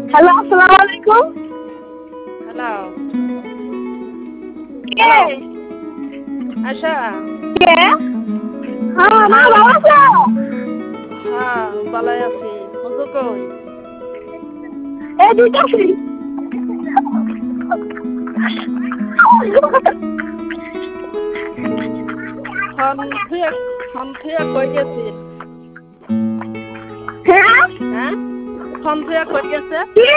Hello, আসসালামু আলাইকুম। Hello. কে? আশা। কে? হ্যাঁ, মা ভালো আছো? হ্যাঁ, ভালোই আছি। মজু কই? এই দিতেছি। ফোন থুয়া কই গেছিস? হ্যাঁ? হ্যাঁ? ফোন থুয়া কই গেছে? কি?